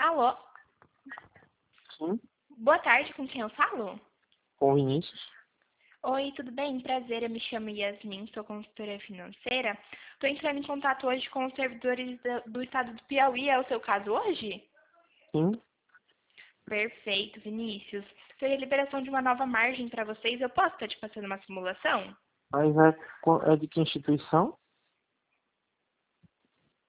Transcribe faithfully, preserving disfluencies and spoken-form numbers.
Alô? Sim, Boa tarde, com quem eu falo? com o Vinícius. Oi, tudo bem? Prazer, eu me chamo Yasmin, sou consultora financeira. Estou entrando em contato hoje com os servidores do, do estado do Piauí. É o seu caso hoje? Sim, Perfeito, Vinícius. Seria a liberação de uma nova margem para vocês. Eu posso estar te passando uma simulação? mas é, co- é de que instituição?